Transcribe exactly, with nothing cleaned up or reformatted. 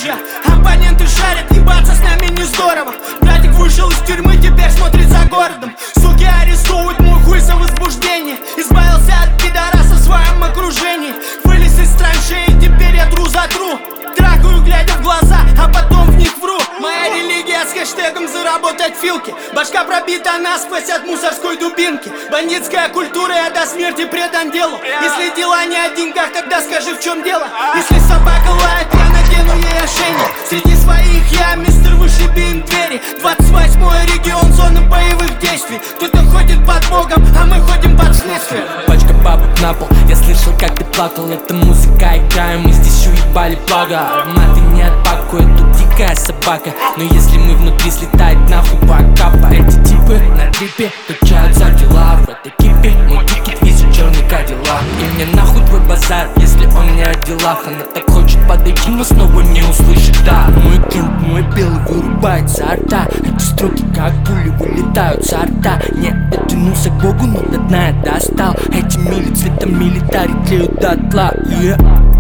оружия. Оппоненты жарят, ебаться с нами не здорово. Братик вышел из тюрьмы, теперь смотрит за городом. Суки арестовывают мой хуй за возбуждение. Избавился от пидораса в своем окружении. Вылез из траншеи, теперь я тру за тру. Трахаю, глядя в глаза, а потом в них вру. Моя религия с хэштегом заработать филки. Башка пробита насквозь от мусорской дубинки. Бандитская культура, я до смерти предан делу. Если дела не о деньгах, тогда скажи, в чем дело. Если собака лает, я надену ей ошейник. Среди своих я мистер, вышиби им двери. Двадцать восьмой регион, зона боевых действий. Кто-то ходит под Богом, а мы ходим под следствием. Пачка бабок на пол, я слышал, как ты плакал. Это музыка, играем, мы здесь уебали благо. Маты не отпакует, тут дикая собака. Но если мы внутри, слетает нахуй бакапа. Эти типы на дрипе качают за дела. В этой кипе мой тикет весит черный кадиллак. И мне нахуй твой базар, если он не о делах. Она так хочет подойти, но снова не услышит, да. Мой кент, мой белый вырубает за рта. Эти строки как пули вылетают за рта. Не дотянулся к Богу, но до дна я достал. Эти мили цветом милитари тлеют дотла, yeah.